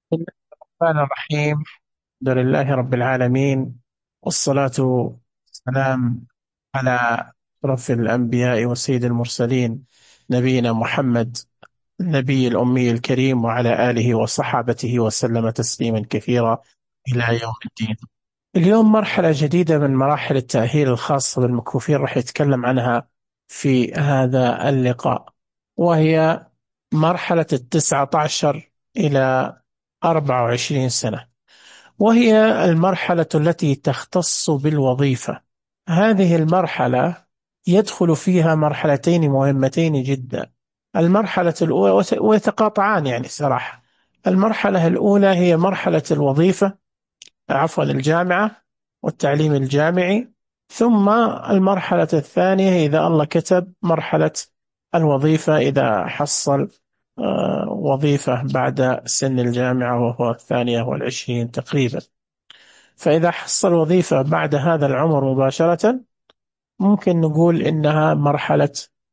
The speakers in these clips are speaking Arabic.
بسم الله الرحمن الرحيم. الحمد لله رب العالمين، والصلاة والسلام على أشرف الأنبياء وسيد المرسلين، نبينا محمد النبي الأمي الكريم، وعلى آله وصحابته وسلم تسليما كثيرا إلى يوم الدين. اليوم مرحلة جديدة من مراحل التأهيل الخاصة بالمكفوفين راح يتكلم عنها في هذا اللقاء، وهي مرحلة 19 إلى 24 سنة، وهي المرحلة التي تختص بالوظيفة. هذه المرحلة يدخل فيها مرحلتين مهمتين جدا. المرحلة الأولى ويتقاطعان يعني صراحة. المرحلة الأولى هي مرحلة الوظيفة، عفوا الجامعة والتعليم الجامعي. ثم المرحلة الثانية إذا الله كتب مرحلة الوظيفة، إذا حصل وظيفة بعد سن الجامعة وهو 22 تقريبا. فإذا حصل وظيفة بعد هذا العمر مباشرة، ممكن نقول إنها مرحلة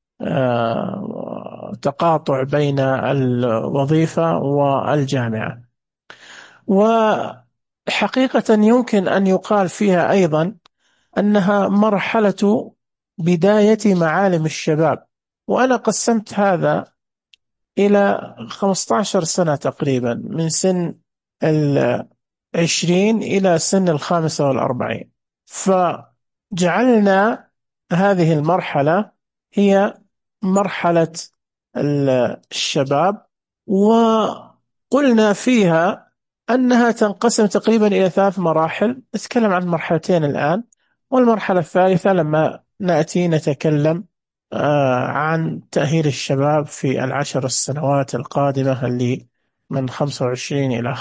تقاطع بين الوظيفة والجامعة. وحقيقة يمكن أن يقال فيها أيضا أنها مرحلة بداية معالم الشباب. وأنا قسمت هذا إلى 15 سنة تقريبا، من سن 20 إلى سن 45. فجعلنا هذه المرحلة هي مرحلة الشباب، وقلنا فيها أنها تنقسم تقريبا إلى 3 مراحل. نتكلم عن مرحلتين الآن، والمرحلة الثالثة لما نأتي نتكلم عن تأهيل الشباب في ال10 سنوات القادمة، اللي من 25 إلى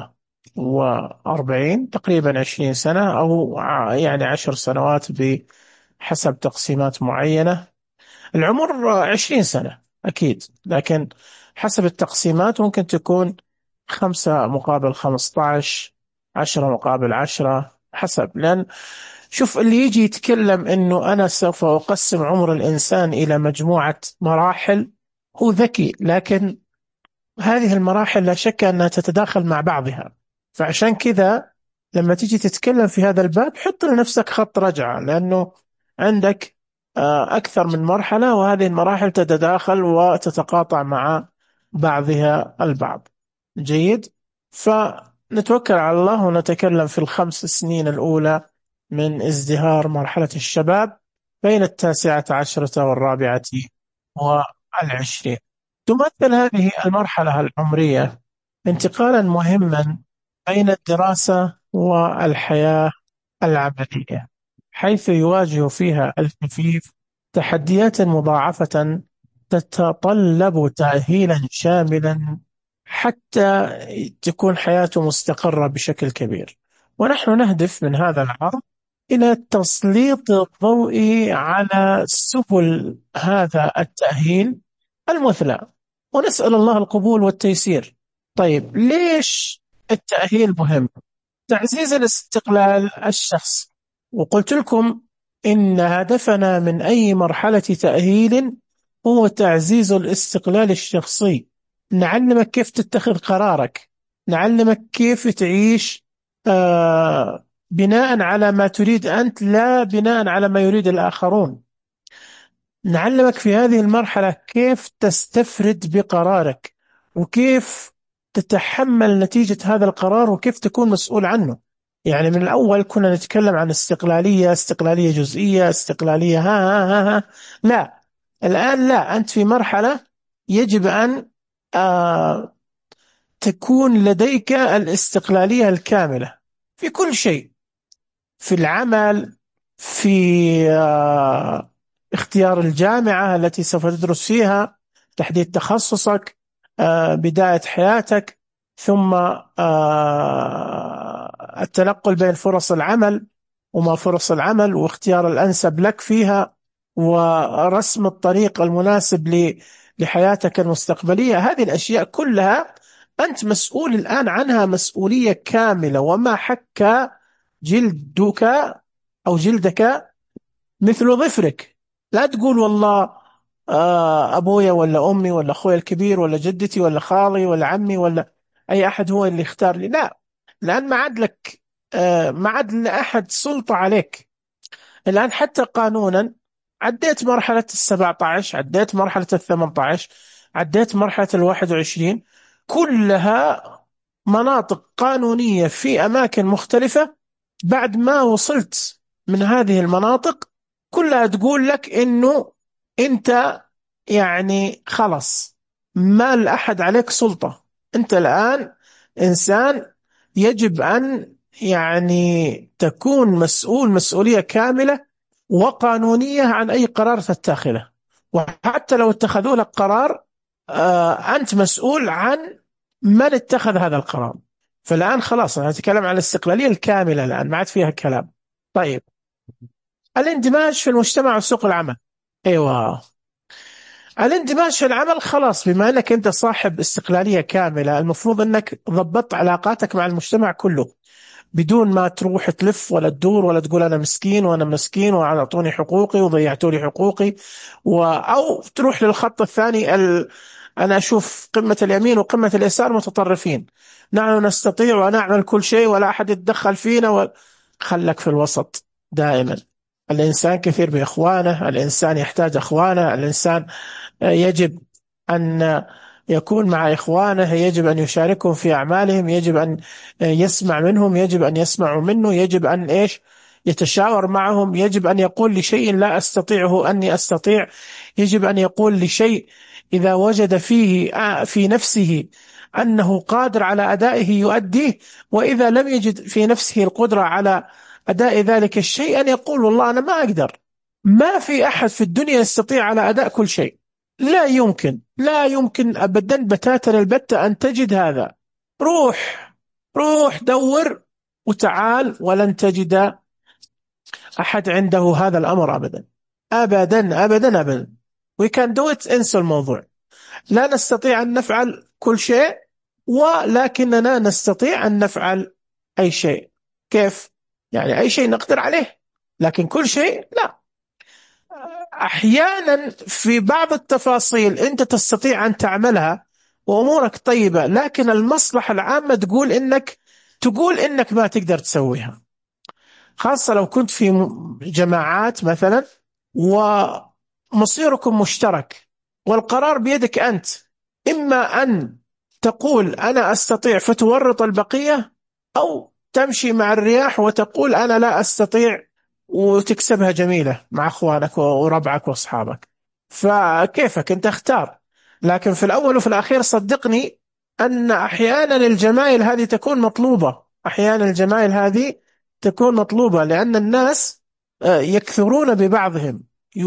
45، تقريبا 20 سنة، أو يعني 10 سنوات بحسب تقسيمات معينة. العمر 20 سنة أكيد، لكن حسب التقسيمات ممكن تكون 5 مقابل 15، 10 مقابل 10، حسب. لأن شوف، اللي يجي يتكلم إنه أنا سوف أقسم عمر الإنسان إلى مجموعة مراحل هو ذكي، لكن هذه المراحل لا شك أنها تتداخل مع بعضها. فعشان كذا لما تيجي تتكلم في هذا الباب حط لنفسك خط رجعة، لأنه عندك أكثر من مرحلة، وهذه المراحل تتداخل وتتقاطع مع بعضها البعض. جيد. فنتوكل على الله ونتكلم في ال5 سنين الأولى من ازدهار مرحلة الشباب بين ال19 والرابعة والعشرين. تمثل هذه المرحلة العمرية انتقالا مهما بين الدراسة والحياة العملية، حيث يواجه فيها الكفيف تحديات مضاعفة تتطلب تأهيلا شاملا حتى تكون حياته مستقرة بشكل كبير. ونحن نهدف من هذا العرض إلى تسليط الضوء على سبل هذا التأهيل المثلى، ونسأل الله القبول والتيسير. طيب، ليش التأهيل مهم؟ تعزيز الاستقلال الشخصي. وقلت لكم إن هدفنا من أي مرحلة تأهيل هو تعزيز الاستقلال الشخصي. نعلمك كيف تتخذ قرارك، نعلمك كيف تعيش بناء على ما تريد أنت، لا بناء على ما يريد الآخرون. نعلمك في هذه المرحلة كيف تستفرد بقرارك، وكيف تتحمل نتيجة هذا القرار، وكيف تكون مسؤول عنه. يعني من الأول كنا نتكلم عن استقلالية، استقلالية جزئية، استقلالية ها. لا، الآن لا، أنت في مرحلة يجب أن آه تكون لديك الاستقلالية الكاملة في كل شيء، في العمل، في اختيار الجامعة التي سوف تدرس فيها، تحديد تخصصك، بداية حياتك، ثم التنقل بين فرص العمل وما فرص العمل، واختيار الأنسب لك فيها، ورسم الطريق المناسب لحياتك المستقبلية. هذه الأشياء كلها أنت مسؤول الآن عنها مسؤولية كاملة. وما حك جلدك أو جلدك مثل ظفرك. لا تقول والله أبويا ولا أمي ولا أخوي الكبير ولا جدتي ولا خالي ولا عمي ولا، أي أحد هو اللي يختار لي، لا. الآن ما عاد لك ما عاد لأحد سلطة عليك. الآن حتى قانونا عديت مرحلة 17، عديت مرحلة 18، عديت مرحلة 21، كلها مناطق قانونية في أماكن مختلفة. بعد ما وصلت من هذه المناطق كلها تقول لك إنه أنت يعني خلاص ما لأحد عليك سلطة. أنت الآن إنسان يجب أن يعني تكون مسؤول مسؤولية كاملة وقانونية عن أي قرار تتخذه. وحتى لو اتخذوا لك قرار أنت مسؤول عن من اتخذ هذا القرار. فالآن خلاص أنا أتكلم عن الاستقلالية الكاملة، الآن ما عاد فيها كلام. طيب، الاندماج في المجتمع وسوق العمل. ايوه، الاندماج في العمل خلاص، بما انك انت صاحب استقلالية كاملة المفروض انك ضبطت علاقاتك مع المجتمع كله، بدون ما تروح تلف ولا تدور ولا تقول أنا مسكين وأنا مسكين وأعطوني حقوقي وضيعتوا لي حقوقي، أو تروح للخط الثاني أنا أشوف قمة اليمين وقمة اليسار متطرفين، نحن نستطيع ونعمل كل شيء ولا أحد يتدخل فينا خلك في الوسط دائما. الإنسان كثير بإخوانه، الإنسان يحتاج إخوانه، الإنسان يجب أن يكون مع إخوانه، يجب أن يشاركهم في أعمالهم، يجب أن يسمع منهم، يجب أن يسمعوا منه، يجب أن إيش يتشاور معهم، يجب أن يقول لشيء لا أستطيعه أني أستطيع، يجب أن يقول لشيء إذا وجد فيه في نفسه أنه قادر على أدائه يؤديه، وإذا لم يجد في نفسه القدرة على أداء ذلك الشيء أن يقول والله أنا ما أقدر. ما في أحد في الدنيا يستطيع على أداء كل شيء، لا يمكن، لا يمكن أبدا بتاتا البتة أن تجد هذا. روح، روح دور وتعال ولن تجد أحد عنده هذا الأمر أبدا، أبدا أبدا أبدا. we can do it. انسى الموضوع. لا نستطيع أن نفعل كل شيء، ولكننا نستطيع أن نفعل أي شيء. كيف؟ يعني أي شيء نقدر عليه، لكن كل شيء لا. أحيانا في بعض التفاصيل أنت تستطيع أن تعملها وأمورك طيبة، لكن المصلحة العامة تقول إنك ما تقدر تسويها. خاصة لو كنت في جماعات مثلا ومصيركم مشترك والقرار بيدك أنت، إما أن تقول أنا أستطيع فتورط البقية، أو تمشي مع الرياح وتقول أنا لا أستطيع وتكسبها جميلة مع أخوانك وربعك وأصحابك. فكيفك أنت اختار. لكن في الأول وفي الأخير صدقني أن أحيانا الجمايل هذه تكون مطلوبة، أحيانا الجمايل هذه تكون مطلوبة، لأن الناس يكثرون ببعضهم.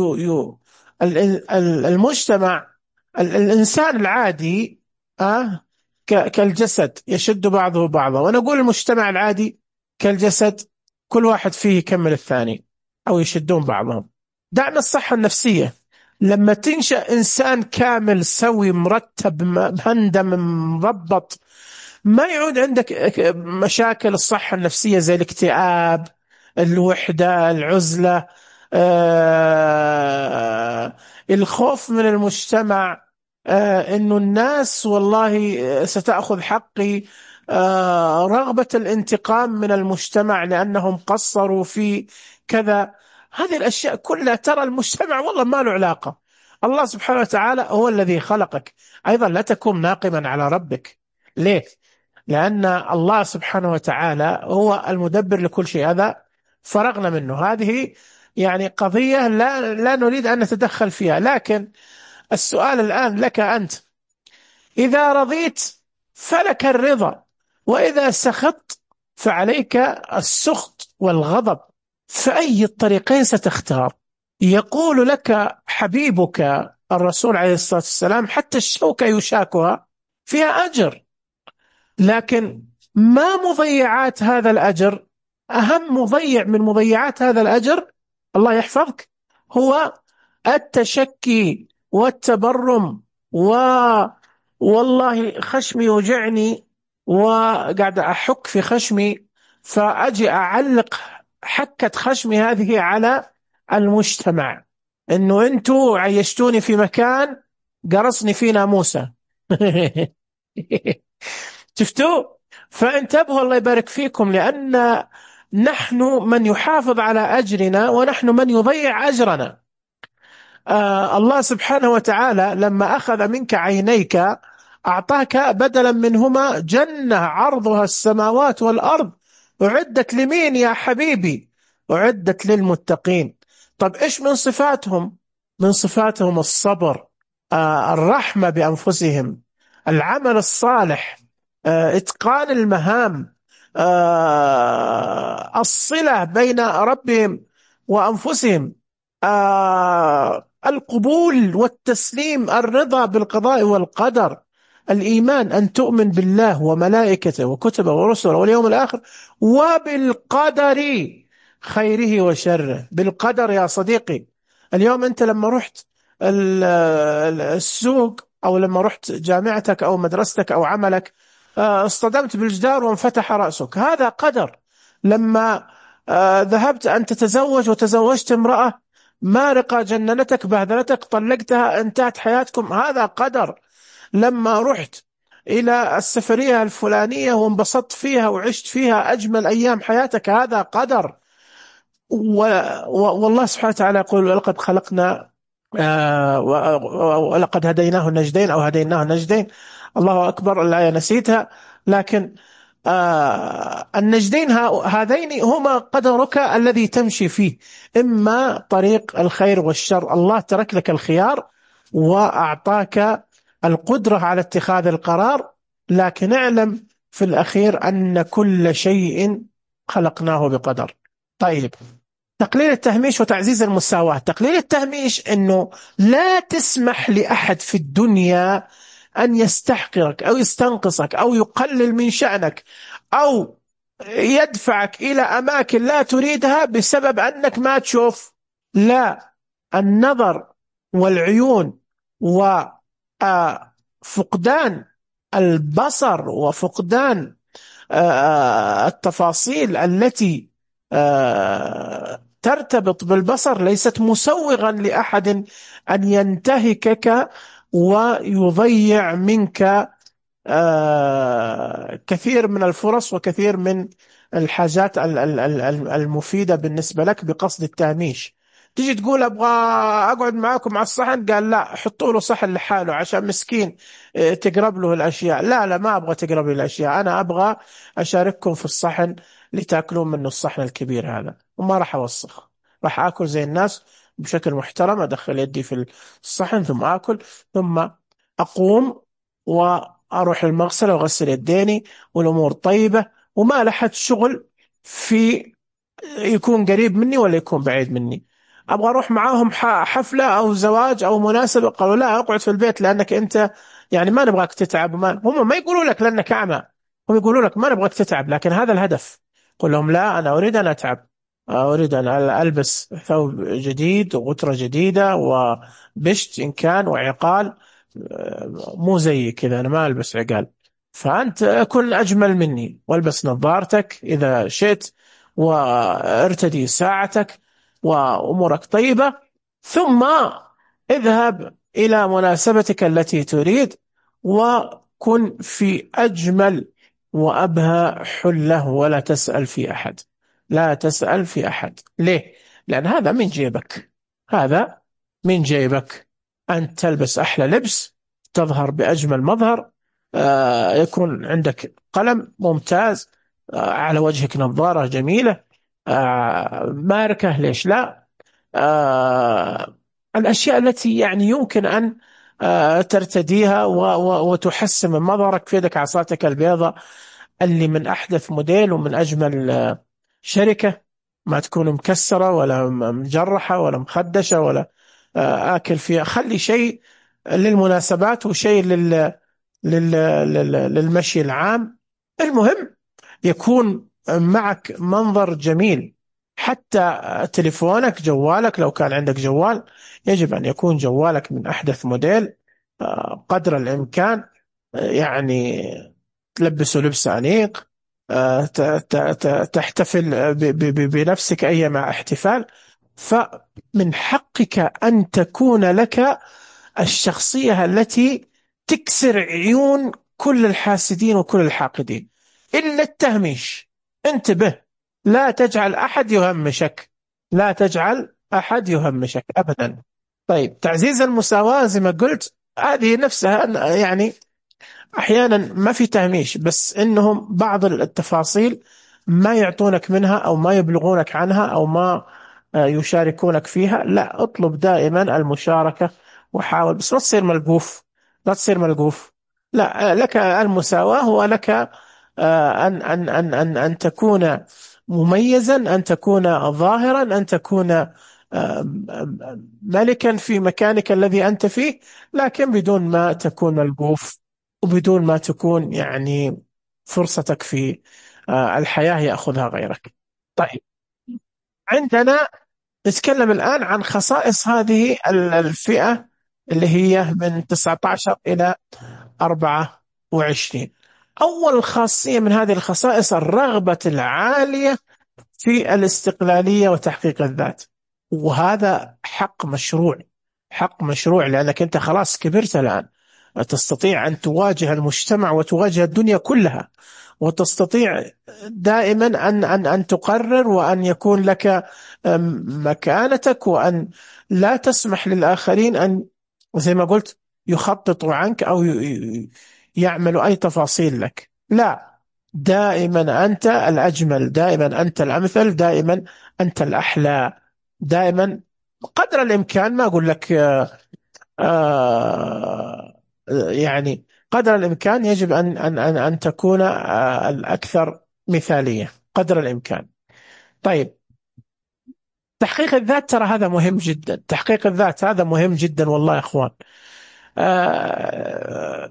المجتمع، الإنسان العادي كالجسد يشد بعضه بعضا، وأنا أقول المجتمع العادي كالجسد، كل واحد فيه يكمل الثاني أو يشدون بعضهم. دعنا الصحة النفسية، لما تنشأ إنسان كامل سوي مرتب مهندم مضبط، ما يعود عندك مشاكل الصحة النفسية زي الاكتئاب، الوحدة، العزلة، الخوف من المجتمع، إنه الناس والله ستأخذ حقي، رغبة الانتقام من المجتمع لأنهم قصروا في كذا. هذه الأشياء كلها ترى المجتمع والله ما له علاقة. الله سبحانه وتعالى هو الذي خلقك. أيضا لا تكن ناقما على ربك. ليه؟ لأن الله سبحانه وتعالى هو المدبر لكل شيء، هذا فرغنا منه. هذه يعني قضية لا نريد أن نتدخل فيها. لكن السؤال الآن لك أنت، إذا رضيت فلك الرضا، وإذا سخطت فعليك السخط والغضب، فأي الطريقين ستختار؟ يقول لك حبيبك الرسول عليه الصلاة والسلام حتى الشوكة يشاكها فيها أجر، لكن ما مضيعات هذا الأجر؟ أهم مضيع من مضيعات هذا الأجر، الله يحفظك، هو التشكي والتبرم والله خشمي يوجعني وقاعد أحك في خشمي، فأجي أعلق حكة خشمي هذه على المجتمع، إنه أنتوا عيشتوني في مكان قرصني فيه ناموسة. شفتوا؟ فانتبهوا الله يبارك فيكم، لأن نحن من يحافظ على أجرنا ونحن من يضيع أجرنا. الله سبحانه وتعالى لما أخذ منك عينيك أعطاك بدلا منهما جنة عرضها السماوات والأرض، أعدت لمين يا حبيبي؟ أعدت للمتقين. طب إيش من صفاتهم؟ من صفاتهم الصبر، الرحمة بأنفسهم، العمل الصالح، إتقان المهام، الصلة بين ربهم وأنفسهم، القبول والتسليم، الرضا بالقضاء والقدر، الإيمان أن تؤمن بالله وملائكته وكتبه ورسله واليوم الآخر، وبالقدر خيره وشره. بالقدر يا صديقي. اليوم أنت لما رحت السوق، أو لما رحت جامعتك أو مدرستك أو عملك، اصطدمت بالجدار وانفتح رأسك، هذا قدر. لما ذهبت أن تتزوج وتزوجت امرأة مارقة، جننتك، بهذلتك، طلقتها، انتهت حياتكم، هذا قدر. لما رحت إلى السفرية الفلانية وانبسطت فيها وعشت فيها أجمل أيام حياتك، هذا قدر. والله سبحانه وتعالى يقول: لقد خلقنا ولقد هديناه النجدين، أو هديناه النجدين. الله أكبر، الآية نسيتها. لكن النجدين هذين هما قدرك الذي تمشي فيه، إما طريق الخير والشر. الله ترك لك الخيار وأعطاك القدرة على اتخاذ القرار، لكن اعلم في الأخير أن كل شيء خلقناه بقدر. طيب، تقليل التهميش وتعزيز المساواة. تقليل التهميش أنه لا تسمح لأحد في الدنيا أن يستحقرك أو يستنقصك أو يقلل من شأنك أو يدفعك إلى أماكن لا تريدها بسبب أنك ما تشوف. لا، النظر والعيون وفقدان البصر وفقدان التفاصيل التي ترتبط بالبصر ليست مسوغا لأحد أن ينتهكك ويضيع منك كثير من الفرص وكثير من الحاجات المفيدة بالنسبة لك بقصد التهميش. تيجي تقول أبغى أقعد معاكم على الصحن، قال لا، حطوا له صحن لحاله عشان مسكين تقرب له الأشياء. لا لا، ما أبغى تقرب لي الأشياء، أنا أبغى أشارككم في الصحن لتأكلون منه الصحن الكبير هذا، وما راح أوسخ، راح أكل زي الناس بشكل محترم، أدخل يدي في الصحن ثم أكل، ثم أقوم وأروح المغسلة وأغسل يديني والأمور طيبة، وما لحد شغل في يكون قريب مني ولا يكون بعيد مني. أبغى أروح معاهم حفلة أو زواج أو مناسبة، قالوا لا، أقعد في البيت لأنك أنت يعني ما نبغاك تتعب. هم ما يقولوا لك لأنك أعمى، هم يقولوا لك ما نبغاك تتعب، لكن هذا الهدف. قل لهم لا، أنا أريد أن أتعب، أريد أن ألبس ثوب جديد وغترة جديدة وبشت إن كان وعقال، مو زي كذا، أنا ما ألبس عقال. فأنت كن أجمل مني، والبس نظارتك إذا شئت، وارتدي ساعتك، وأمورك طيبة، ثم اذهب إلى مناسبتك التي تريد، وكن في أجمل وأبهى حلة، ولا تسأل في أحد. لا تسأل في أحد. ليه؟ لأن هذا من جيبك، هذا من جيبك. أنت تلبس أحلى لبس، تظهر بأجمل مظهر، يكون عندك قلم ممتاز، على وجهك نظارة جميلة، ماركة، ليش لا؟ الأشياء التي يعني يمكن أن ترتديها وتحسن من مظهرك. في يدك عصاتك البيضاء اللي من أحدث موديل ومن أجمل شركة، ما تكون مكسرة ولا مجرحة ولا مخدشة ولا آكل فيها. خلي شيء للمناسبات وشيء للمشي العام. المهم يكون معك منظر جميل. حتى تليفونك، جوالك، لو كان عندك جوال، يجب أن يكون جوالك من أحدث موديل قدر الإمكان. يعني تلبسه لبس أنيق، تحتفل بنفسك أيما احتفال. فمن حقك أن تكون لك الشخصية التي تكسر عيون كل الحاسدين وكل الحاقدين إلا التهميش. انتبه، لا تجعل أحد يهمشك، لا تجعل أحد يهمشك أبدا. طيب، تعزيز المساواة زي ما قلت، هذه نفسها يعني أحيانا ما في تهميش، بس إنهم بعض التفاصيل ما يعطونك منها أو ما يبلغونك عنها أو ما يشاركونك فيها. لا، اطلب دائما المشاركة وحاول، بس لا تصير ملقوف، لا تصير ملقوف. لا، لك المساواة، ولك أن تكون مميزا، أن تكون ظاهرا، أن تكون ملكا في مكانك الذي أنت فيه، لكن بدون ما تكون ملقوف، وبدون ما تكون يعني فرصتك في الحياة يأخذها غيرك. طيب، عندنا نتكلم الآن عن خصائص هذه الفئة اللي هي من 19 إلى 24. أول خاصية من هذه الخصائص الرغبة العالية في الاستقلالية وتحقيق الذات. وهذا حق مشروع، حق مشروع، لأنك أنت خلاص كبرت الآن، تستطيع أن تواجه المجتمع وتواجه الدنيا كلها، وتستطيع دائما أن تقرر، وأن يكون لك مكانتك، وأن لا تسمح للآخرين أن، زي ما قلت، يخططوا عنك أو يعملوا أي تفاصيل لك. لا، دائما أنت الأجمل، دائما أنت الأمثل، دائما أنت الأحلى، دائما قدر الإمكان. ما أقول لك يعني قدر الإمكان يجب أن تكون الأكثر مثالية قدر الإمكان. طيب، تحقيق الذات، ترى هذا مهم جدا، تحقيق الذات هذا مهم جدا والله يا أخوان. آه،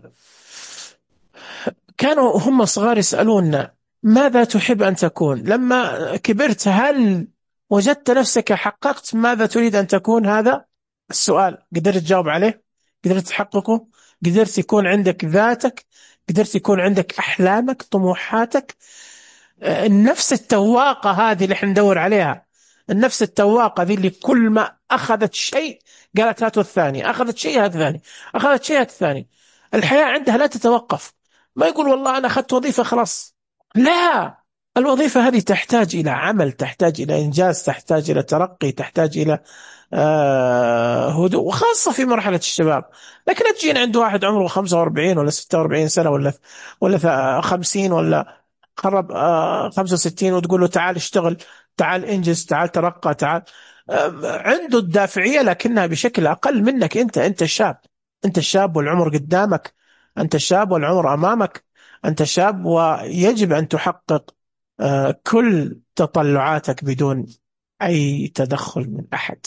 كانوا هم صغار يسألوننا ماذا تحب أن تكون لما كبرت؟ هل وجدت نفسك حققت ماذا تريد أن تكون؟ هذا السؤال قدرت تجاوب عليه؟ قدرت تحققه؟ قدرت يكون عندك ذاتك؟ قدرت يكون عندك أحلامك، طموحاتك؟ النفس التواقة هذه اللي احنا ندور عليها، النفس التواقة ذي اللي كل ما أخذت شيء قالت هاتوا الثاني، أخذت شيء هات الثاني، أخذت شيء هات الثاني. الحياة عندها لا تتوقف، ما يقول والله أنا أخذت وظيفة خلاص. لا، الوظيفة هذه تحتاج إلى عمل، تحتاج إلى إنجاز، تحتاج إلى ترقي، تحتاج إلى هدوء، وخاصة في مرحلة الشباب. لكن لا تجين عند واحد عمره 45 ولا 46 سنة ولا 50 ولا قرب 65 وتقول له تعال اشتغل، تعال انجز، تعال ترقى، تعال. عنده الدافعية لكنها بشكل أقل منك. أنت الشاب، أنت الشاب والعمر قدامك، أنت الشاب والعمر أمامك، أنت شاب ويجب أن تحقق كل تطلعاتك بدون أي تدخل من أحد.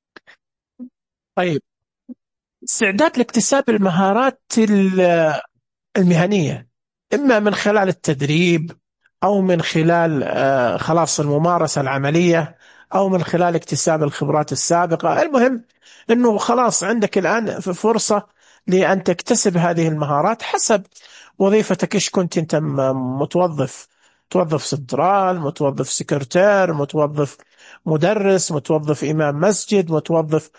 طيب، استعداد لاكتساب المهارات المهنية، إما من خلال التدريب، أو من خلال خلاص الممارسة العملية، أو من خلال اكتساب الخبرات السابقة. المهم أنه خلاص عندك الآن فرصة لأن تكتسب هذه المهارات حسب وظيفتك. إيش كنت أنت متوظف؟ متوظف سنترال، متوظف سكرتير، متوظف مدرس، متوظف إمام مسجد، متوظف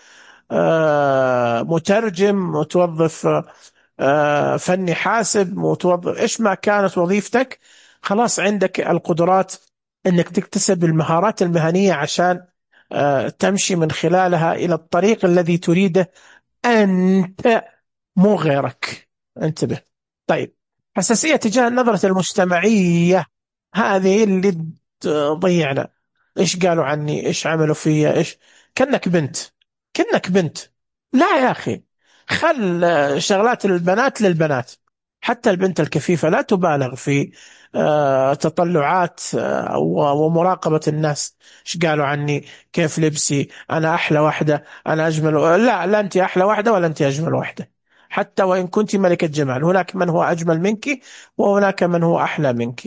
مترجم، متوظف فني حاسب، متوظف، إيش ما كانت وظيفتك، خلاص عندك القدرات أنك تكتسب المهارات المهنية عشان تمشي من خلالها إلى الطريق الذي تريده أنت، مو غيرك. انتبه. طيب، حساسية تجاه النظرة المجتمعية، هذه اللي تضيعنا. ايش قالوا عني، ايش عملوا فيا، ايش، كأنك بنت، كأنك بنت. لا يا اخي، خل شغلات البنات للبنات. حتى البنت الكفيفة لا تبالغ في تطلعات ومراقبة الناس. ايش قالوا عني، كيف لبسي، انا احلى واحدة، انا اجمل. لا، لا انت احلى واحدة ولا انت اجمل واحدة. حتى وان كنت ملكة جمال، هناك من هو اجمل منك، وهناك من هو احلى منك.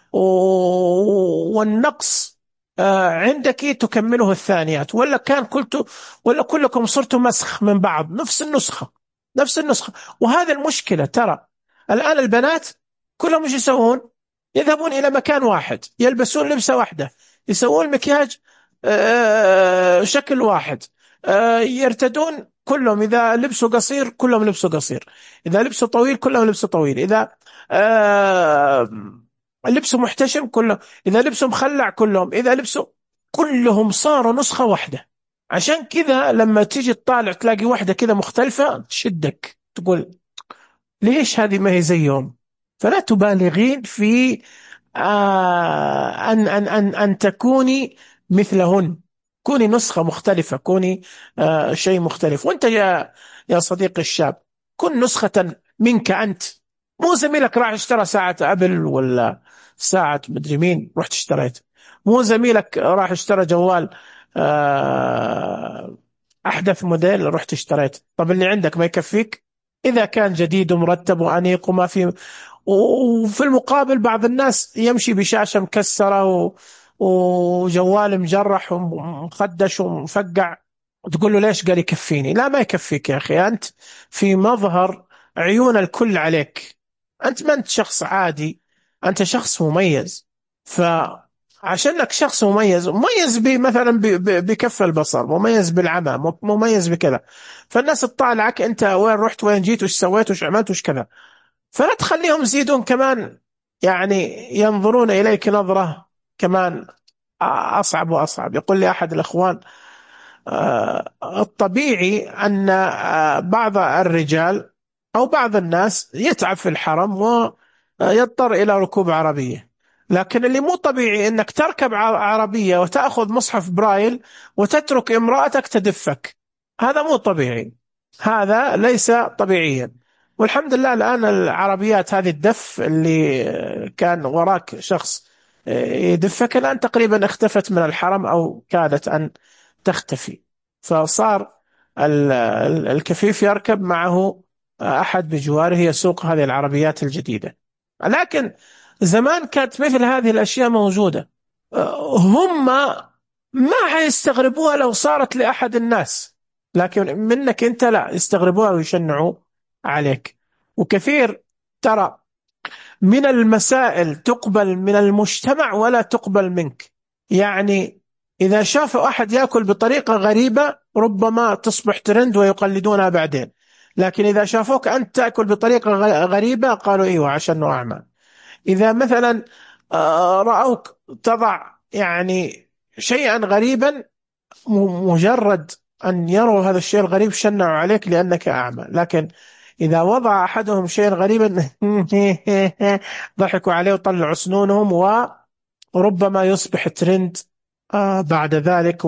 والنقص عندك تكمله الثانيات، ولا كان قلت، ولا كلكم صرتم مسخ من بعض، نفس النسخة، نفس النسخة. وهذا المشكلة. ترى الآن البنات كلهم ايش يسوون؟ يذهبون إلى مكان واحد، يلبسون لبسة واحدة، يسوون مكياج شكل واحد، يرتدون كلهم، إذا لبسوا قصير كلهم لبسوا قصير، إذا لبسوا طويل كلهم لبسوا طويل، إذا آه، لبسه محتشم كله، إذا لبسه مخلع كلهم، إذا لبسه، كلهم صاروا نسخة واحدة. عشان كذا لما تيجي تطالع تلاقي واحدة كذا مختلفة تشدك، تقول ليش هذه ما هي زيهم؟ فلا تبالغين في أن تكوني مثلهن. كوني نسخة مختلفة، كوني شيء مختلف. وأنت يا صديقي الشاب، كن نسخة منك أنت. مو زميلك راح اشترى ساعة أبل ولا ساعة مدري مين رحت اشتريت. مو زميلك راح اشترى جوال آه، أحدث موديل رحت اشتريت. طب اللي عندك ما يكفيك؟ إذا كان جديد ومرتب وأنيق وما في. وفي المقابل بعض الناس يمشي بشاشة مكسرة وجوال مجرح ومخدش ومفقع، وتقول له ليش؟ قال يكفيني. لا، ما يكفيك يا أخي. أنت في مظهر عيون الكل عليك. أنت ما أنت شخص عادي، أنت شخص مميز. فعشانك شخص مميز، مميز مثلا بكف البصر، مميز بالعمى، مميز بكذا، فالناس تطالعك أنت وين رحت، وين جيت، وش سويت، وش عملت، وش كذا. فلا تخليهم يزيدون كمان، يعني ينظرون إليك نظرة كمان أصعب وأصعب. يقول لي أحد الأخوان الطبيعي أن بعض الرجال أو بعض الناس يتعب في الحرم ويضطر إلى ركوب عربية، لكن اللي مو طبيعي أنك تركب عربية وتأخذ مصحف برايل وتترك امرأتك تدفك. هذا مو طبيعي، هذا ليس طبيعيا. والحمد لله الآن العربيات هذه الدف اللي كان وراك شخص يدفك الآن تقريبا اختفت من الحرم أو كادت أن تختفي. فصار الكفيف يركب معه أحد بجواره يسوق هذه العربيات الجديدة. لكن زمان كانت مثل هذه الأشياء موجودة. هم ما حيستغربوها لو صارت لأحد الناس، لكن منك أنت لا، يستغربوها ويشنعوا عليك. وكثير ترى من المسائل تقبل من المجتمع ولا تقبل منك. يعني إذا شافوا أحد يأكل بطريقة غريبة ربما تصبح ترند ويقلدونها بعدين، لكن إذا شافوك أنت تأكل بطريقة غريبة قالوا إيوه عشان أعمى. إذا مثلا رأوك تضع يعني شيئا غريبا، مجرد أن يروا هذا الشيء الغريب شنعوا عليك لأنك أعمى. لكن إذا وضع أحدهم شيئا غريبا ضحكوا عليه وطلعوا سنونهم، وربما يصبح ترند بعد ذلك،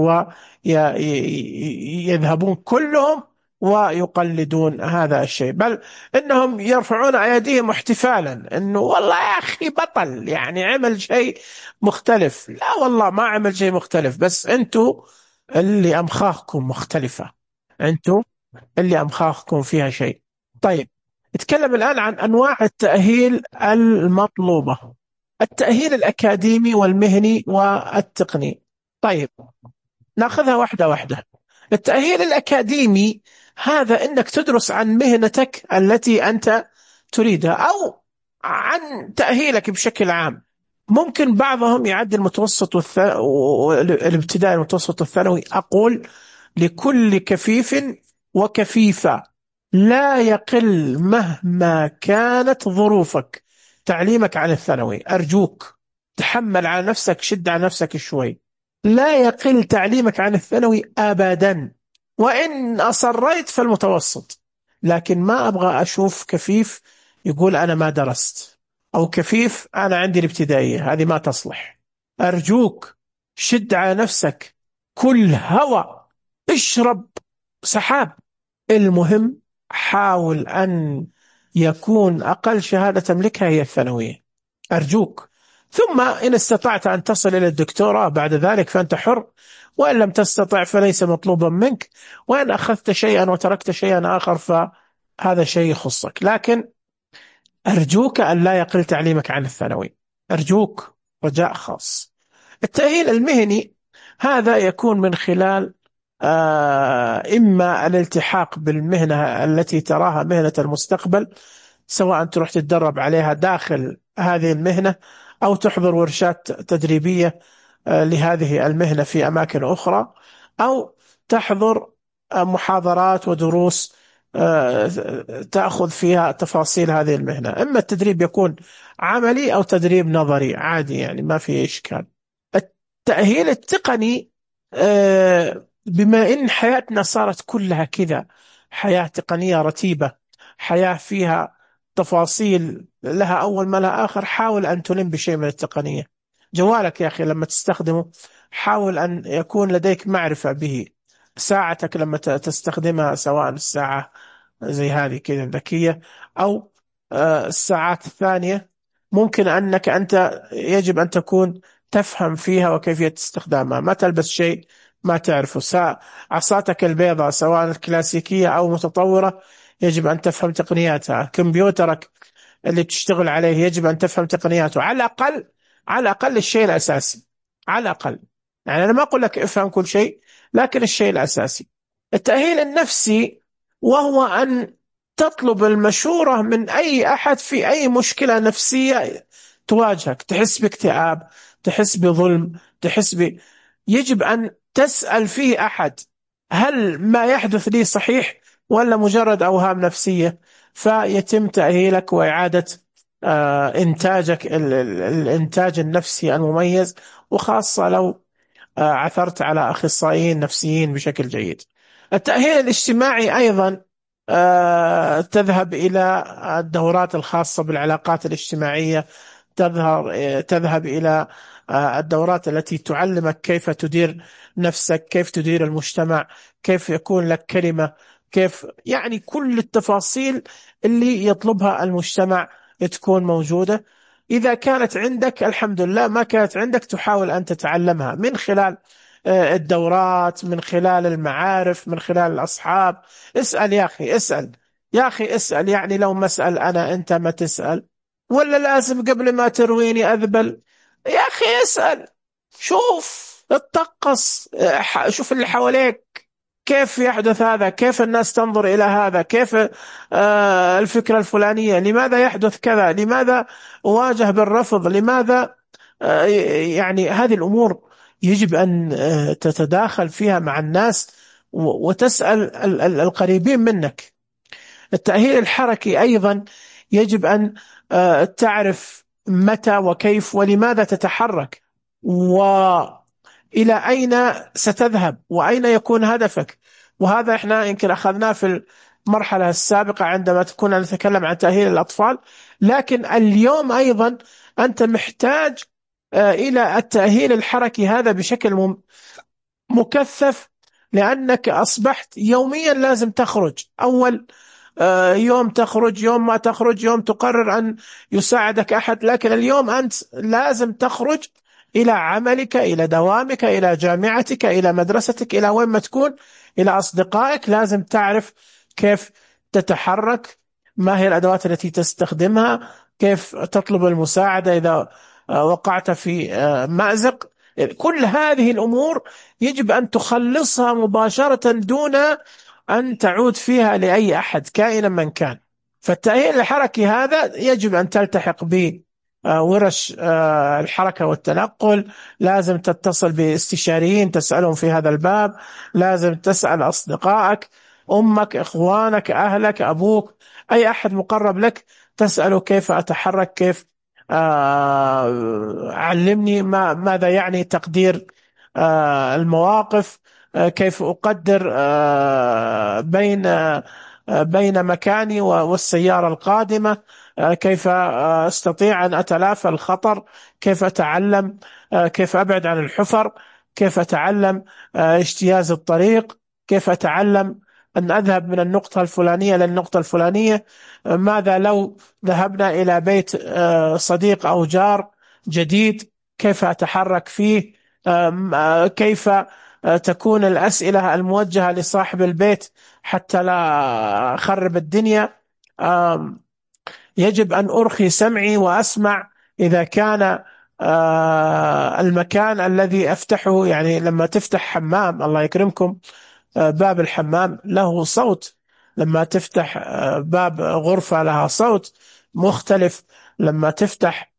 ويذهبون كلهم ويقلدون هذا الشيء، بل إنهم يرفعون أيديهم احتفالا إنه والله يا أخي بطل، يعني عمل شيء مختلف. لا والله ما عمل شيء مختلف، بس أنتوا اللي أمخاخكم مختلفة، أنتوا اللي أمخاخكم فيها شيء. طيب، نتكلم الآن عن أنواع التأهيل المطلوبة: التأهيل الأكاديمي والمهني والتقني. طيب، ناخذها واحدة واحدة. التأهيل الأكاديمي هذا أنك تدرس عن مهنتك التي أنت تريدها، أو عن تأهيلك بشكل عام. ممكن بعضهم يعد المتوسط والابتدائي، المتوسط والثانوي. أقول لكل كفيف وكفيفة لا يقل مهما كانت ظروفك تعليمك عن الثانوي. أرجوك تحمل على نفسك، شد على نفسك شوي. لا يقل تعليمك عن الثانوي أبدا، وإن أصريت فالمتوسط. لكن ما أبغى أشوف كفيف يقول أنا ما درست، أو كفيف أنا عندي الابتدائية، هذه ما تصلح. أرجوك شد على نفسك، كل هوى، اشرب سحاب. المهم حاول أن يكون أقل شهادة تملكها هي الثانوية، أرجوك. ثم إن استطعت أن تصل إلى الدكتوراه بعد ذلك فأنت حر، وإن لم تستطع فليس مطلوبا منك. وإن أخذت شيئا وتركت شيئا آخر فهذا شيء يخصك، لكن أرجوك أن لا يقل تعليمك عن الثانوي، أرجوك رجاء خاص. التأهيل المهني هذا يكون من خلال إما الالتحاق بالمهنة التي تراها مهنة المستقبل، سواء تروح تتدرب عليها داخل هذه المهنة، أو تحضر ورشات تدريبية لهذه المهنة في أماكن أخرى، أو تحضر محاضرات ودروس آه، تأخذ فيها تفاصيل هذه المهنة. إما التدريب يكون عملي أو تدريب نظري عادي، يعني ما في إشكال. التأهيل التقني، بما إن حياتنا صارت كلها كذا، حياة تقنية رتيبة، حياة فيها تفاصيل لها أول ما لها آخر، حاول أن تلم بشيء من التقنية. جوالك يا أخي لما تستخدمه حاول أن يكون لديك معرفة به. ساعتك لما تستخدمها، سواء الساعة زي هذه كذا ذكية، أو الساعات الثانية، ممكن أنت يجب أن تكون تفهم فيها وكيفية استخدامها. ما تلبس شيء ما تعرفه. عصاتك البيضاء سواء كلاسيكية أو متطورة، يجب أن تفهم تقنياتها. كمبيوترك اللي بتشتغل عليه يجب أن تفهم تقنياته، على الأقل، على الأقل الشيء الأساسي، على الأقل. يعني أنا ما أقول لك افهم كل شيء، لكن الشيء الأساسي. التأهيل النفسي، وهو أن تطلب المشورة من أي أحد في أي مشكلة نفسية تواجهك. تحس باكتئاب، تحس بظلم، يجب أن تسأل فيه أحد، هل ما يحدث لي صحيح ولا مجرد أوهام نفسية؟ فيتم تأهيلك وإعادة إنتاجك، الإنتاج النفسي المميز، وخاصة لو عثرت على أخصائيين نفسيين بشكل جيد. التأهيل الاجتماعي أيضا، تذهب إلى الدورات الخاصة بالعلاقات الاجتماعية، تذهب إلى الدورات التي تعلمك كيف تدير نفسك، كيف تدير المجتمع، كيف يكون لك كلمة، كيف يعني كل التفاصيل اللي يطلبها المجتمع تكون موجودة. إذا كانت عندك الحمد لله، ما كانت عندك تحاول أن تتعلمها من خلال الدورات، من خلال المعارف، من خلال الأصحاب. اسأل يا أخي، اسأل يا أخي، اسأل. يعني لو مسأل أنا، أنت ما تسأل؟ ولا لازم قبل ما ترويني أذبل؟ يا أخي اسأل، شوف، اتطقس، شوف اللي حواليك كيف يحدث هذا، كيف الناس تنظر إلى هذا، كيف الفكرة الفلانية، لماذا يحدث كذا، لماذا أواجه بالرفض، لماذا يعني هذه الأمور يجب أن تتداخل فيها مع الناس وتسأل القريبين منك. التأهيل الحركي أيضا، يجب أن تعرف متى وكيف ولماذا تتحرك، وإلى أين ستذهب، وأين يكون هدفك. وهذا احنا يمكن أخذناه في المرحلة السابقة عندما كنا نتكلم عن تأهيل الأطفال. لكن اليوم أيضا أنت محتاج إلى التأهيل الحركي هذا بشكل مكثف، لأنك أصبحت يوميا لازم تخرج. أول يوم تخرج، يوم ما تخرج، يوم تقرر أن يساعدك أحد، لكن اليوم أنت لازم تخرج إلى عملك، إلى دوامك، إلى جامعتك، إلى مدرستك، إلى وين ما تكون، إلى أصدقائك. لازم تعرف كيف تتحرك، ما هي الأدوات التي تستخدمها، كيف تطلب المساعدة إذا وقعت في مأزق. كل هذه الأمور يجب أن تخلصها مباشرة دون أن تعود فيها لأي أحد كائنا من كان. فالتأهيل الحركي هذا يجب أن تلتحق به ورش الحركة والتنقل. لازم تتصل باستشاريين تسألهم في هذا الباب. لازم تسأل أصدقائك، أمك، إخوانك، أهلك، أبوك، أي أحد مقرب لك، تسأله كيف أتحرك، كيف علمني ماذا يعني تقدير المواقف، كيف أقدر بين مكاني والسيارة القادمة، كيف أستطيع أن أتلافى الخطر، كيف أتعلم كيف أبعد عن الحفر، كيف أتعلم اجتياز الطريق، كيف أتعلم أن أذهب من النقطة الفلانية للنقطة الفلانية، ماذا لو ذهبنا إلى بيت صديق أو جار جديد، كيف أتحرك فيه، كيف تكون الأسئلة الموجهة لصاحب البيت حتى لا أخرب الدنيا. يجب أن أرخي سمعي وأسمع إذا كان المكان الذي أفتحه، يعني لما تفتح حمام الله يكرمكم، باب الحمام له صوت، لما تفتح باب غرفة لها صوت مختلف. لما تفتح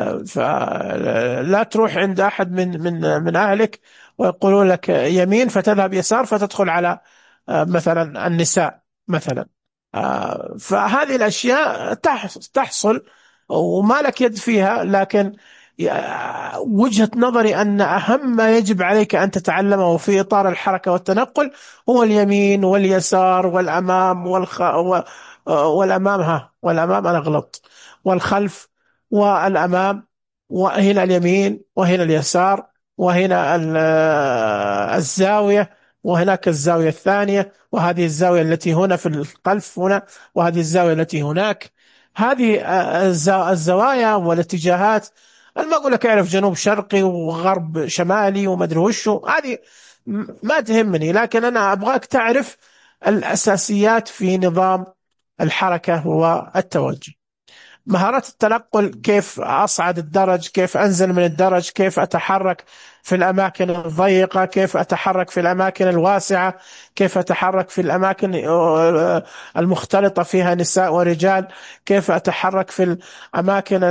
فلا تروح عند أحد من أهلك ويقولون لك يمين فتذهب يسار فتدخل على مثلا النساء مثلا. فهذه الأشياء تحصل وما لك يد فيها، لكن وجهة نظري أن أهم ما يجب عليك أن تتعلمه في إطار الحركة والتنقل هو اليمين واليسار والأمام والأمام، والأمام أنا غلط، والخلف والأمام، وهنا اليمين وهنا اليسار، وهنا الزاوية، وهناك الزاوية الثانية، وهذه الزاوية التي هنا في الخلف هنا، وهذه الزاوية التي هناك. هذه الزوايا والاتجاهات، أنا ما أقول لك أعرف جنوب شرقي وغرب شمالي وما أدري وشو هذه، ما تهمني، لكن أنا أبغاك تعرف الأساسيات في نظام الحركة والتوجه. مهارات التنقل، كيف أصعد الدرج، كيف أنزل من الدرج، كيف أتحرك في الأماكن الضيقة، كيف أتحرك في الأماكن الواسعة، كيف أتحرك في الأماكن المختلطة فيها نساء ورجال، كيف أتحرك في الأماكن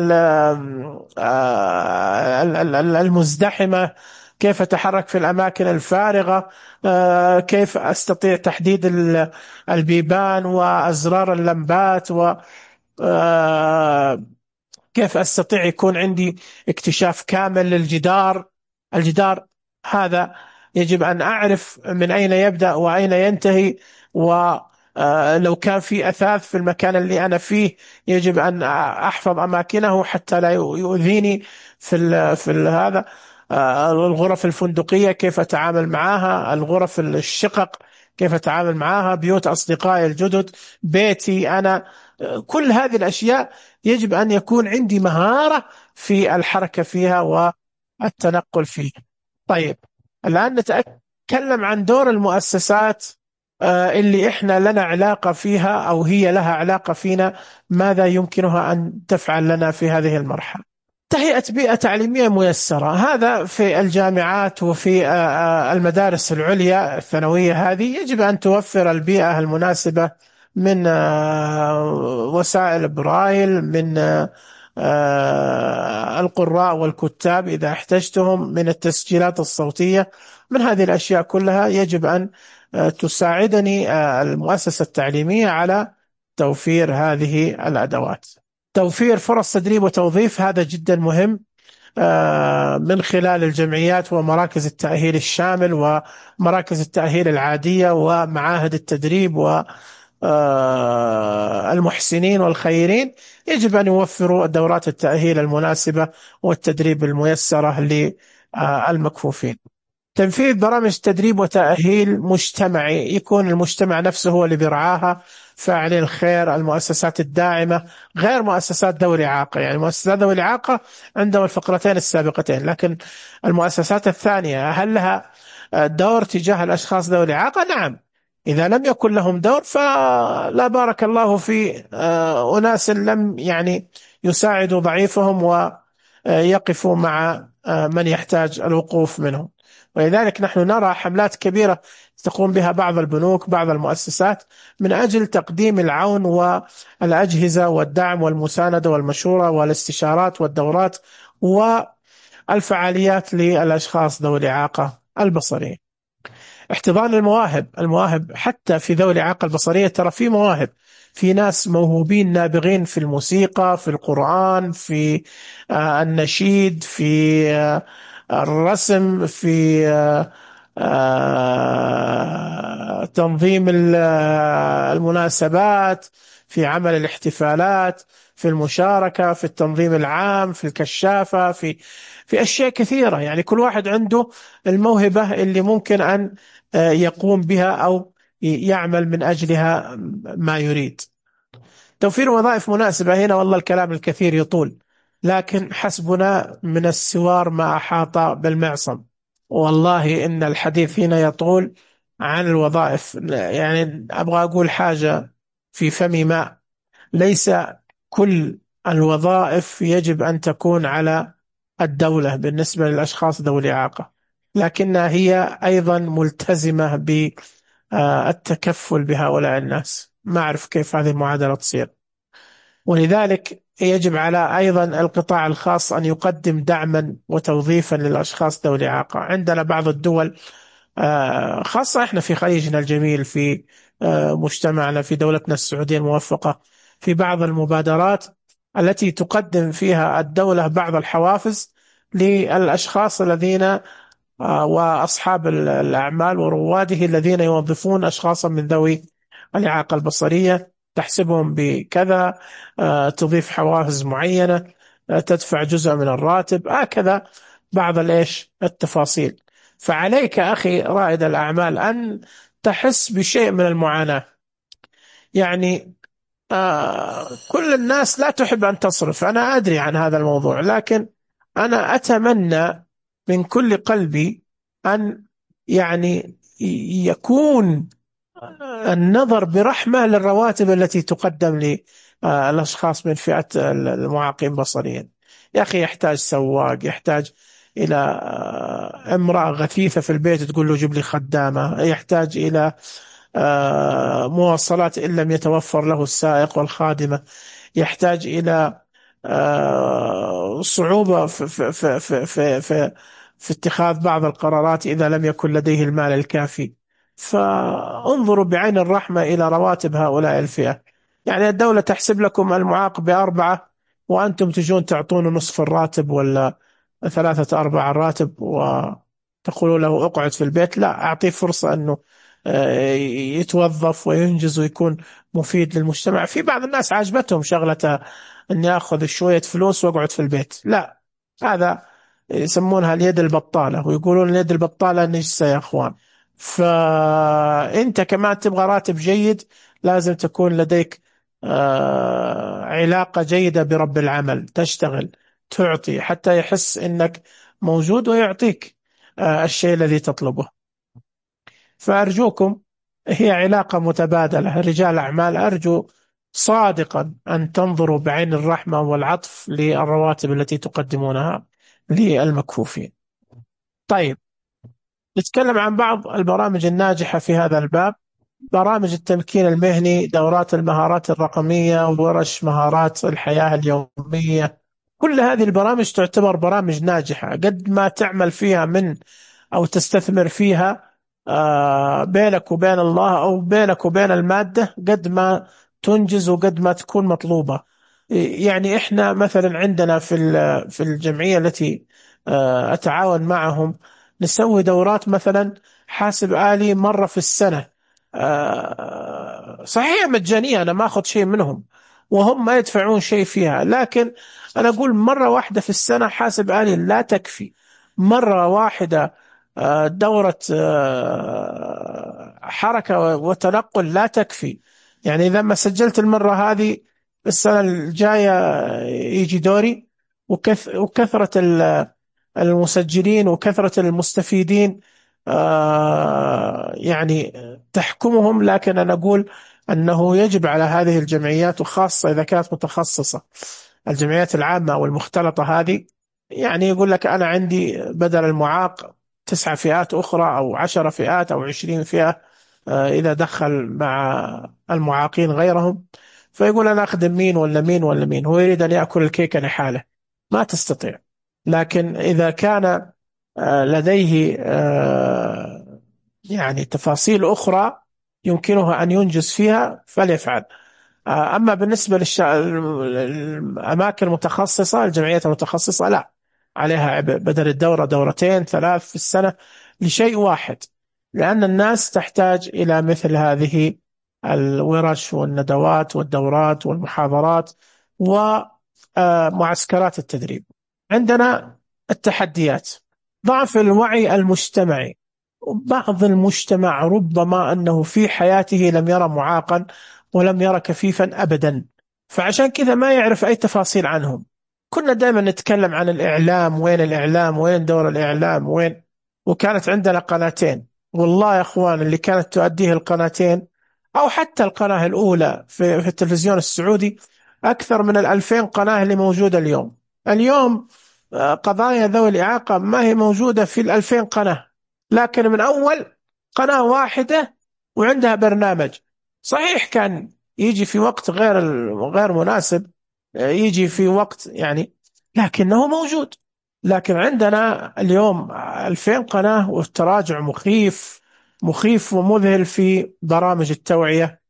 المزدحمة، كيف أتحرك في الأماكن الفارغة، كيف أستطيع تحديد البيبان وأزرار اللمبات، و آه، كيف أستطيع يكون عندي اكتشاف كامل للجدار. الجدار هذا يجب أن أعرف من أين يبدأ وأين ينتهي، ولو كان في أثاث في المكان اللي أنا فيه يجب أن أحفظ أماكنه حتى لا يؤذيني هذا. الغرف الفندقية كيف أتعامل معها، الغرف الشقق كيف أتعامل معها، بيوت أصدقائي الجدد، بيتي أنا، كل هذه الأشياء يجب أن يكون عندي مهارة في الحركة فيها والتنقل فيها. طيب، الآن نتكلم عن دور المؤسسات اللي إحنا لنا علاقة فيها أو هي لها علاقة فينا، ماذا يمكنها أن تفعل لنا في هذه المرحلة؟ تهيئة بيئة تعليمية ميسرة، هذا في الجامعات وفي المدارس العليا الثانوية، هذه يجب أن توفر البيئة المناسبة من وسائل برايل، من القراء والكتاب إذا احتجتهم، من التسجيلات الصوتية، من هذه الأشياء كلها يجب أن تساعدني المؤسسة التعليمية على توفير هذه الأدوات. توفير فرص تدريب وتوظيف، هذا جدا مهم، من خلال الجمعيات ومراكز التأهيل الشامل ومراكز التأهيل العادية ومعاهد التدريب والمحسنين والخيرين، يجب أن يوفروا دورات التأهيل المناسبة والتدريب الميسرة للمكفوفين. تنفيذ برامج تدريب وتأهيل مجتمعي، يكون المجتمع نفسه هو اللي بيرعاها، فاعلين الخير، المؤسسات الداعمة، غير مؤسسات ذوي الإعاقة. يعني مؤسسات ذوي الإعاقة عندهم الفقرتين السابقتين، لكن المؤسسات الثانية هل لها دور تجاه الأشخاص ذوي الإعاقة؟ نعم. إذا لم يكن لهم دور فلا بارك الله في أناس لم يعني يساعدوا ضعيفهم ويقفوا مع من يحتاج الوقوف منهم. ولذلك نحن نرى حملات كبيرة تقوم بها بعض البنوك، بعض المؤسسات، من أجل تقديم العون والأجهزة والدعم والمساندة والمشورة والاستشارات والدورات والفعاليات للأشخاص ذوي الإعاقة البصرية. احتضان المواهب، المواهب حتى في ذوي الإعاقة البصرية ترى في مواهب، في ناس موهوبين نابغين في الموسيقى، في القرآن، في النشيد، في الرسم، في تنظيم المناسبات، في عمل الاحتفالات، في المشاركة، في التنظيم العام، في الكشافة، في أشياء كثيرة. يعني كل واحد عنده الموهبة اللي ممكن أن يقوم بها أو يعمل من أجلها ما يريد. توفير وظائف مناسبة، هنا والله الكلام الكثير يطول، لكن حسبنا من السوار ما أحاط بالمعصم. والله إن الحديث هنا يطول عن الوظائف. يعني أبغى أقول حاجة في فم ماء، ليس كل الوظائف يجب أن تكون على الدولة بالنسبة للأشخاص ذوي الإعاقة، لكنها هي أيضا ملتزمة بالتكفل بهؤلاء الناس. ما أعرف كيف هذه المعادلة تصير. ولذلك يجب على أيضا القطاع الخاص أن يقدم دعما وتوظيفا للأشخاص ذوي الإعاقة. عندنا بعض الدول خاصة إحنا في خليجنا الجميل، في مجتمعنا في دولتنا السعودية الموفقة، في بعض المبادرات التي تقدم فيها الدولة بعض الحوافز للأشخاص الذين وأصحاب الأعمال ورواده الذين يوظفون أشخاصا من ذوي الإعاقة البصرية، تحسبهم بكذا، تضيف حوافز معينة، تدفع جزء من الراتب، هكذا بعض التفاصيل. فعليك أخي رائد الأعمال أن تحس بشيء من المعاناة. يعني كل الناس لا تحب أن تصرف، أنا أدري عن هذا الموضوع، لكن أنا أتمنى من كل قلبي أن يعني يكون النظر برحمة للرواتب التي تقدم للأشخاص من فئة المعاقين بصريا. يا أخي يحتاج سواق، يحتاج إلى امرأة غثيثة في البيت تقول له جيب لي خدامة، يحتاج إلى مواصلات إن لم يتوفر له السائق والخادمة، يحتاج إلى صعوبة في اتخاذ بعض القرارات إذا لم يكن لديه المال الكافي. فانظروا بعين الرحمة إلى رواتب هؤلاء الفئة. يعني الدولة تحسب لكم المعاق ب4، وأنتم تجون تعطون نصف الراتب ولا 3/4 الراتب، وتقولوا له اقعد في البيت. لا، أعطيه فرصة أنه يتوظف وينجز ويكون مفيد للمجتمع. في بعض الناس عاجبتهم شغلة أني أخذ شوية فلوس وأقعد في البيت، لا، هذا يسمونها اليد البطالة، ويقولون اليد البطالة نجسة يا أخوان. فأنت كمان تبغى راتب جيد، لازم تكون لديك علاقة جيدة برب العمل، تشتغل تعطي حتى يحس أنك موجود ويعطيك الشيء الذي تطلبه. فأرجوكم، هي علاقة متبادلة. رجال أعمال، أرجو صادقا أن تنظروا بعين الرحمة والعطف للرواتب التي تقدمونها للمكفوفين. طيب، نتكلم عن بعض البرامج الناجحة في هذا الباب. برامج التمكين المهني، دورات المهارات الرقمية، ورش مهارات الحياة اليومية، كل هذه البرامج تعتبر برامج ناجحة. قد ما تعمل فيها من أو تستثمر فيها بينك وبين الله أو بينك وبين المادة، قد ما تنجز وقد ما تكون مطلوبة. يعني إحنا مثلا عندنا في الجمعية التي أتعاون معهم، نسوي دورات مثلا حاسب آلي مرة في السنة. صحيح مجانية، أنا ما أخذ شيء منهم وهم ما يدفعون شيء فيها، لكن أنا أقول مرة واحدة في السنة حاسب آلي لا تكفي. مرة واحدة دورة حركة وتنقل لا تكفي. يعني إذا ما سجلت المرة هذه، السنة الجاية يجي دوري. وكثرة المسجلين وكثرة المستفيدين يعني تحكمهم. لكن أنا أقول أنه يجب على هذه الجمعيات، وخاصة إذا كانت متخصصة، الجمعيات العامة والمختلطة هذه، يعني يقول لك أنا عندي بدل المعاق 9 فئات أخرى أو 10 فئات أو 20 فئة، إذا دخل مع المعاقين غيرهم، فيقول أنا أخدم مين ولا مين ولا مين. هو يريد أن يأكل الكيكة لحاله، ما تستطيع. لكن إذا كان لديه يعني تفاصيل أخرى يمكنه أن ينجز فيها فليفعل. أما بالنسبة للأماكن المتخصصة، الجمعيات المتخصصة، لا، عليها عبء، بدل الدورة دورتين 3 في السنة لشيء واحد، لأن الناس تحتاج إلى مثل هذه الورش والندوات والدورات والمحاضرات ومعسكرات التدريب. عندنا التحديات: ضعف الوعي المجتمعي. بعض المجتمع ربما أنه في حياته لم يرى معاقا ولم يرى كفيفا أبدا، فعشان كذا ما يعرف أي تفاصيل عنهم. كنا دائما نتكلم عن الإعلام، وين الإعلام، وين دور الإعلام، وين. وكانت عندنا قناتين، والله يا أخوان اللي كانت تؤديه القناتين أو حتى القناة الأولى في التلفزيون السعودي أكثر من 2000 قناة اللي موجودة اليوم. اليوم قضايا ذوي الإعاقة ما هي موجودة في 2000 قناة، لكن من أول قناة واحدة وعندها برنامج. صحيح كان يجي في وقت غير مناسب، يجي في وقت يعني، لكنه موجود. لكن عندنا اليوم 2000 قناة، والتراجع مخيف، مخيف ومذهل في برامج التوعية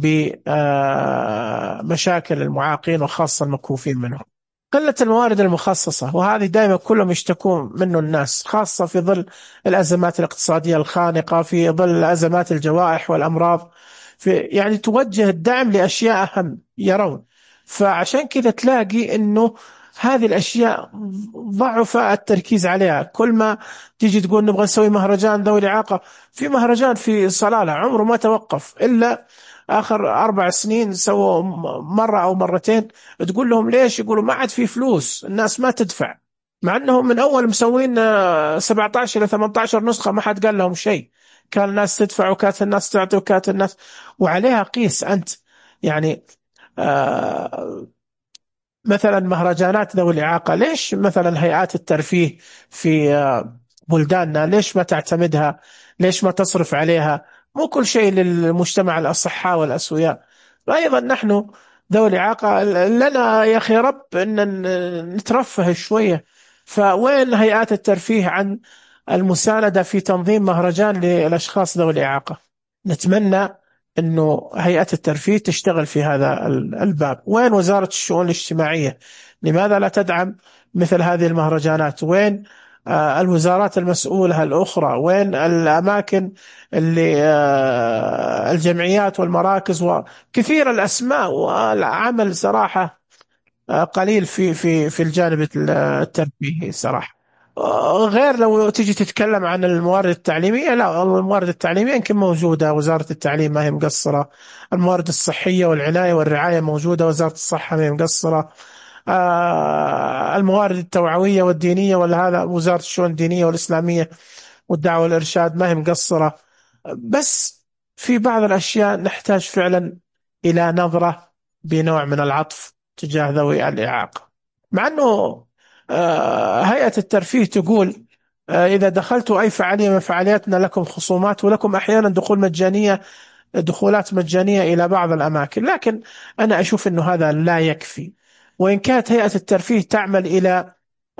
بمشاكل المعاقين وخاصة المكفوفين منهم. قلة الموارد المخصصة، وهذه دائما كلهم يشتكون منه الناس، خاصة في ظل الأزمات الاقتصادية الخانقة، في ظل أزمات الجوائح والأمراض، في يعني توجه الدعم لأشياء أهم يرون. فعشان كذا تلاقي أنه هذه الأشياء ضعف التركيز عليها. كل ما تيجي تقول نبغى نسوي مهرجان ذوي الإعاقة، في مهرجان في صلالة عمره ما توقف إلا آخر 4 سنين سووا مرة أو مرتين. تقول لهم ليش؟ يقولوا ما عاد في فلوس، الناس ما تدفع، مع أنهم من أول مسوين 17 إلى 18 نسخة ما حد قال لهم شيء. كان الناس تدفع، وكانت الناس تعطي، وكانت الناس وعليها قيس أنت. يعني آه، مثلا مهرجانات ذوي الإعاقة، ليش مثلا هيئات الترفيه في بلداننا ليش ما تعتمدها؟ ليش ما تصرف عليها؟ مو كل شيء للمجتمع الأصحاء والأسوياء. وأيضا نحن ذوي الإعاقة لنا يا أخي رب أن نترفه شوية. فوين هيئات الترفيه عن المساندة في تنظيم مهرجان للأشخاص ذوي الإعاقة؟ نتمنى أنه هيئة الترفيه تشتغل في هذا الباب. وين وزارة الشؤون الاجتماعية؟ لماذا لا تدعم مثل هذه المهرجانات؟ وين الوزارات المسؤولة الأخرى؟ وين الأماكن اللي الجمعيات والمراكز وكثير الأسماء؟ والعمل صراحة قليل في الجانب الترفيهي صراحة. غير لو تيجي تتكلم عن الموارد التعليمية، لا، الموارد التعليمية يمكن موجودة، وزارة التعليم ما هي مقصرة. الموارد الصحية والعناية والرعاية موجودة، وزارة الصحة ما هي مقصرة. الموارد التوعوية والدينية، ولا هذا وزارة الشؤون الدينية والإسلامية والدعوة والإرشاد ما هي مقصرة. بس في بعض الأشياء نحتاج فعلا إلى نظرة بنوع من العطف تجاه ذوي الإعاقة. مع أنه هيئة الترفيه تقول إذا دخلتوا أي فعالية من فعالياتنا لكم خصومات، ولكم أحيانا دخول مجانية، دخولات مجانية إلى بعض الأماكن. لكن أنا أشوف أنه هذا لا يكفي. وإن كانت هيئة الترفيه تعمل إلى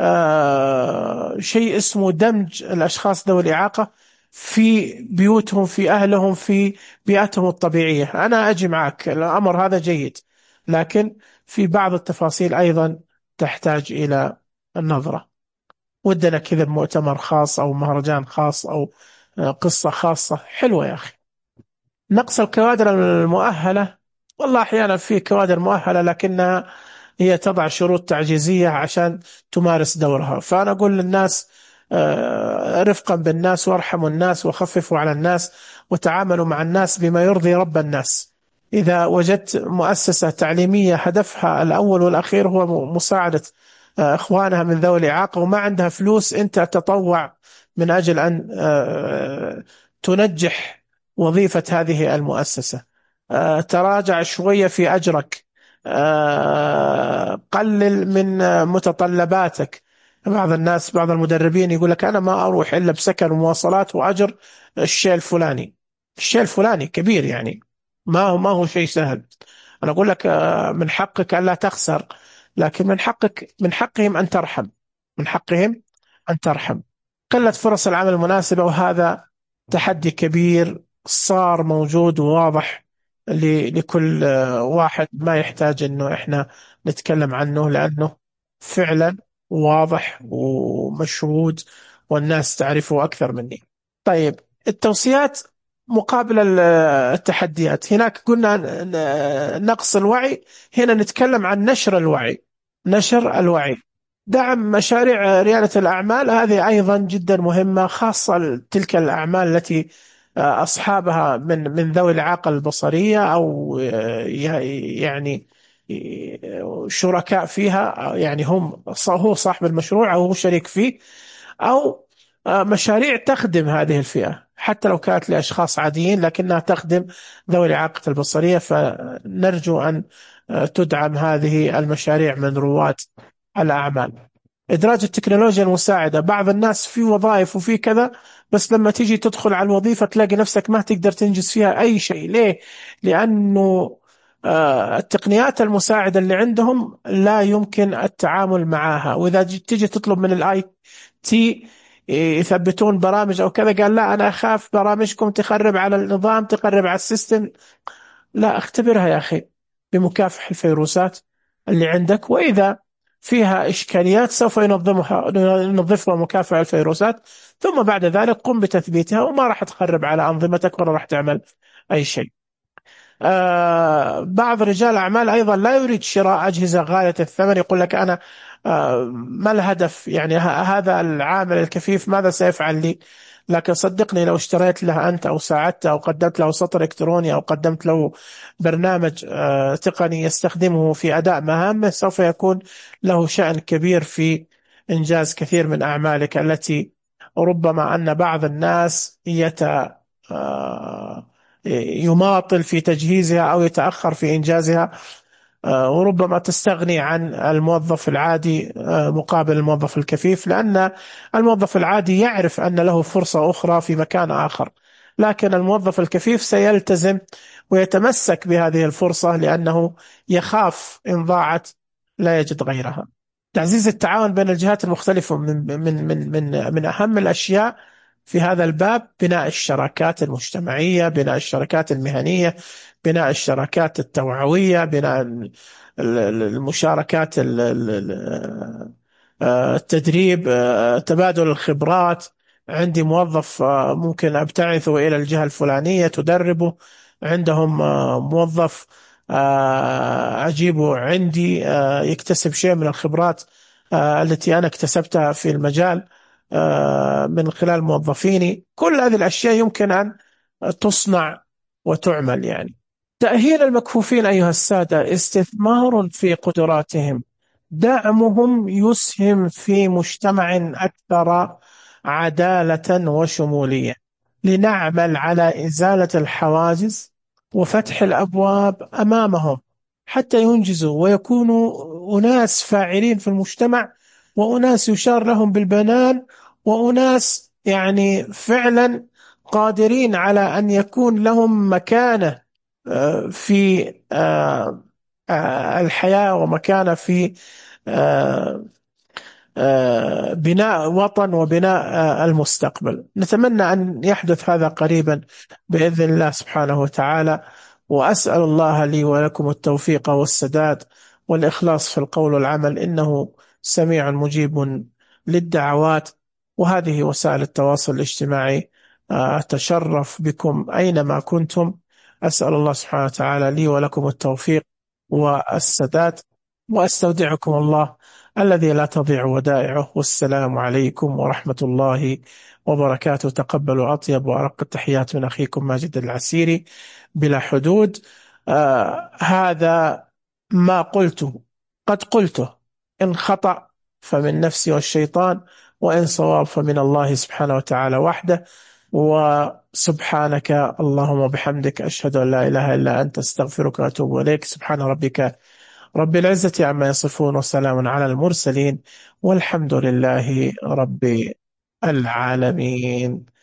شيء اسمه دمج الأشخاص ذوي الإعاقة في بيوتهم، في أهلهم، في بيئتهم الطبيعية، أنا أجي معك، الأمر هذا جيد. لكن في بعض التفاصيل أيضا تحتاج إلى النظرة. ودنا كذا مؤتمر خاص أو مهرجان خاص أو قصة خاصة حلوة يا أخي. نقص الكوادر المؤهلة، والله أحيانا في كوادر مؤهلة لكنها هي تضع شروط تعجيزية عشان تمارس دورها. فأنا أقول للناس رفقا بالناس، وارحموا الناس، وخففوا على الناس، وتعاملوا مع الناس بما يرضي رب الناس. إذا وجدت مؤسسة تعليمية هدفها الأول والأخير هو مساعدة إخوانها من ذوي الإعاقة وما عندها فلوس، أنت تطوع من أجل أن تنجح وظيفة هذه المؤسسة. تراجع شوية في أجرك، قلل من متطلباتك. بعض الناس، بعض المدربين يقول لك أنا ما أروح إلا بسكن ومواصلات وأجر الشيء الفلاني. الشيء الفلاني كبير يعني، ما هو شيء سهل. أنا أقول لك من حقك ألا تخسر، لكن من حقهم أن ترحم، من حقهم أن ترحم. قلة فرص العمل المناسبة، وهذا تحدي كبير صار موجود وواضح لكل واحد، ما يحتاج انه احنا نتكلم عنه لانه فعلا واضح ومشهود، والناس تعرفه اكثر مني. طيب، التوصيات مقابل التحديات. هناك قلنا نقص الوعي، هنا نتكلم عن نشر الوعي. نشر الوعي، دعم مشاريع ريادة الأعمال، هذه أيضا جدا مهمة، خاصة تلك الأعمال التي أصحابها من ذوي الإعاقة البصرية، أو يعني شركاء فيها، يعني هو صاحب المشروع أو هو شريك فيه، أو مشاريع تخدم هذه الفئة حتى لو كانت لأشخاص عاديين لكنها تخدم ذوي الإعاقة البصرية. فنرجو أن تدعم هذه المشاريع من رواد الأعمال. إدراج التكنولوجيا المساعدة، بعض الناس في وظائف وفي كذا، بس لما تيجي تدخل على الوظيفة تلاقي نفسك ما تقدر تنجز فيها أي شيء. ليه؟ لأنه التقنيات المساعدة اللي عندهم لا يمكن التعامل معها. وإذا تجي تطلب من الاي تي يثبتون برامج أو كذا، قال لا، أنا أخاف برامجكم تخرب على النظام، تخرب على السيستم. لا، اختبرها يا أخي بمكافح الفيروسات اللي عندك، وإذا فيها إشكاليات سوف ينظفها مكافح الفيروسات، ثم بعد ذلك قم بتثبيتها، وما راح تخرب على أنظمتك ولا راح تعمل أي شيء. بعض رجال الأعمال أيضا لا يريد شراء أجهزة غالية الثمن، يقول لك أنا ما الهدف؟ يعني هذا العامل الكفيف ماذا سيفعل لي؟ لكن صدقني، لو اشتريت له أنت أو ساعدته أو قدمت له سطر إلكتروني أو قدمت له برنامج تقني يستخدمه في أداء مهامه، سوف يكون له شأن كبير في إنجاز كثير من أعمالك التي ربما أن بعض الناس يماطل في تجهيزها أو يتأخر في إنجازها. وربما تستغني عن الموظف العادي مقابل الموظف الكفيف، لأن الموظف العادي يعرف أن له فرصة أخرى في مكان آخر، لكن الموظف الكفيف سيلتزم ويتمسك بهذه الفرصة لأنه يخاف إن ضاعت لا يجد غيرها. تعزيز التعاون بين الجهات المختلفة من أهم الأشياء في هذا الباب: بناء الشراكات المجتمعية، بناء الشراكات المهنية، بناء الشراكات التوعوية، بناء المشاركات، التدريب، تبادل الخبرات. عندي موظف ممكن أبتعثه إلى الجهة الفلانية تدربه، عندهم موظف أجيبه عندي يكتسب شيء من الخبرات التي أنا اكتسبتها في المجال من خلال موظفيني. كل هذه الأشياء يمكن أن تصنع وتعمل يعني. تأهيل المكفوفين أيها السادة استثمار في قدراتهم، دعمهم يسهم في مجتمع أكثر عدالة وشمولية. لنعمل على إزالة الحواجز وفتح الأبواب أمامهم حتى ينجزوا ويكونوا أناس فاعلين في المجتمع، وأناس يشار لهم بالبنان، وأناس يعني فعلا قادرين على أن يكون لهم مكانة في الحياة، ومكانة في آه، بناء وطن وبناء المستقبل. نتمنى أن يحدث هذا قريبا بإذن الله سبحانه وتعالى. وأسأل الله لي ولكم التوفيق والسداد والإخلاص في القول والعمل، إنه سميع مجيب للدعوات. وهذه وسائل التواصل الاجتماعي أتشرف بكم أينما كنتم. أسأل الله سبحانه وتعالى لي ولكم التوفيق والسداد، وأستودعكم الله الذي لا تضيع ودائعه. والسلام عليكم ورحمة الله وبركاته. تقبلوا أطيب وأرق التحيات من أخيكم ماجد العسيري بلا حدود. هذا ما قلته قد قلته، إن خطأ فمن نفسي والشيطان، وإن صواب فمن الله سبحانه وتعالى وحده. وسبحانك اللهم وبحمدك، أشهد أن لا إله إلا أنت، أستغفرك وأتوب إليك. سبحان ربك رب العزة عما يصفون، وسلام على المرسلين، والحمد لله رب العالمين.